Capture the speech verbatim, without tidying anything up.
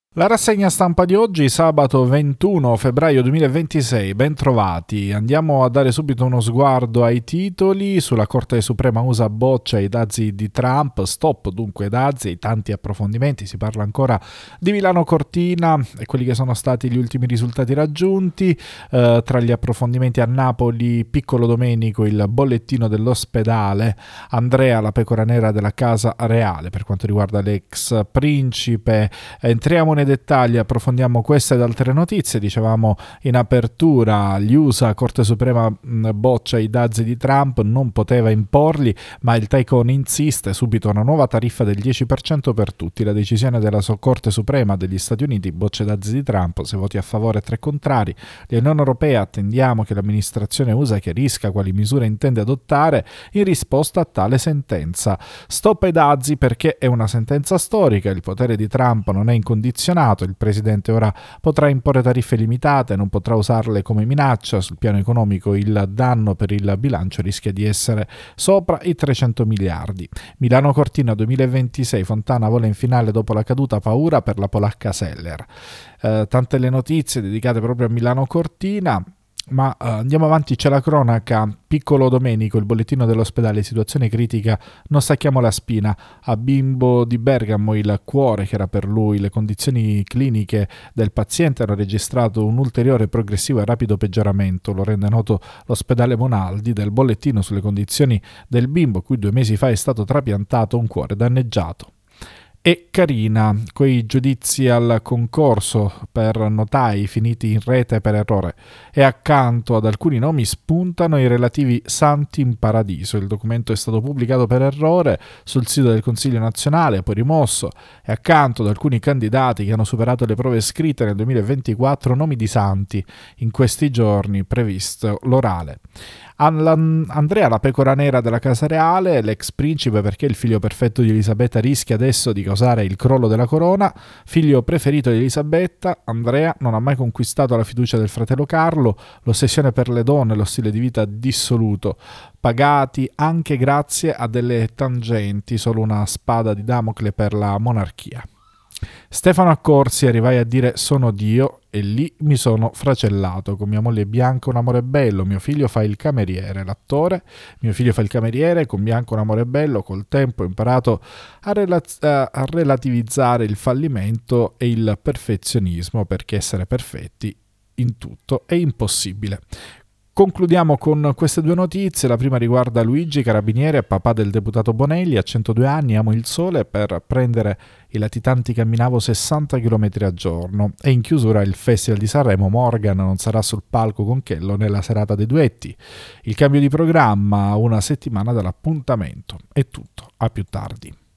La rassegna stampa di oggi, sabato ventuno febbraio duemilaventisei, ben trovati. Andiamo a dare subito uno sguardo ai titoli. Sulla Corte Suprema U S A boccia i dazi di Trump, stop dunque dazi, tanti approfondimenti, si parla ancora di Milano Cortina e quelli che sono stati gli ultimi risultati raggiunti. Eh, tra gli approfondimenti a Napoli, Piccolo Domenico, il bollettino dell'ospedale, Andrea la pecora nera della Casa Reale per quanto riguarda l'ex principe. Entriamo nei dettagli, approfondiamo queste ed altre notizie. Dicevamo in apertura, gli U S A, Corte Suprema boccia i dazi di Trump, non poteva imporli, ma il Tycoon insiste, subito una nuova tariffa del dieci per cento per tutti. La decisione della Corte Suprema degli Stati Uniti boccia i dazi di Trump, se voti a favore tre contrari. L'Unione Europea attendiamo che l'amministrazione U S A chiarisca quali misure intende adottare in risposta a tale sentenza. Stop ai dazi perché è una sentenza storica, il potere di Trump non è incondizionato. Il presidente ora potrà imporre tariffe limitate, non potrà usarle come minaccia. Sul piano economico il danno per il bilancio rischia di essere sopra i trecento miliardi. Milano Cortina duemilaventisei, Fontana vola in finale dopo la caduta, paura per la polacca Seller. Eh, tante le notizie dedicate proprio a Milano Cortina. Ma uh, andiamo avanti, c'è la cronaca. Piccolo Domenico, il bollettino dell'ospedale, situazione critica, non stacchiamo la spina. A Bimbo di Bergamo il cuore che era per lui, le condizioni cliniche del paziente hanno registrato un ulteriore progressivo e rapido peggioramento, lo rende noto l'ospedale Monaldi. Del bollettino sulle condizioni del bimbo, cui due mesi fa è stato trapiantato un cuore danneggiato. E Carina, quei giudizi al concorso per notai finiti in rete per errore, e accanto ad alcuni nomi spuntano i relativi santi in paradiso. Il documento è stato pubblicato per errore sul sito del Consiglio nazionale, poi rimosso, e accanto ad alcuni candidati che hanno superato le prove scritte nel duemilaventiquattro, nomi di santi. In questi giorni previsto l'orale. Andrea la pecora nera della Casa Reale, l'ex principe perché il figlio perfetto di Elisabetta rischia adesso di causare il crollo della corona. Figlio preferito di Elisabetta, Andrea non ha mai conquistato la fiducia del fratello Carlo, l'ossessione per le donne, lo stile di vita dissoluto, pagati anche grazie a delle tangenti, solo una spada di Damocle per la monarchia. Stefano Accorsi, arrivai a dire sono Dio e lì mi sono fracellato. Con mia moglie Bianca un amore bello, mio figlio fa il cameriere. L'attore, mio figlio fa il cameriere, con Bianca un amore bello, col tempo ho imparato a, rela- a relativizzare il fallimento e il perfezionismo, perché essere perfetti in tutto è impossibile. Concludiamo con queste due notizie. La prima riguarda Luigi Carabiniere, papà del deputato Bonelli, a centodue anni, amo il sole, per prendere i latitanti camminavo sessanta chilometri a giorno. E in chiusura il Festival di Sanremo, Morgan non sarà sul palco con Chello nella serata dei duetti. Il cambio di programma a una settimana dall'appuntamento. È tutto, a più tardi.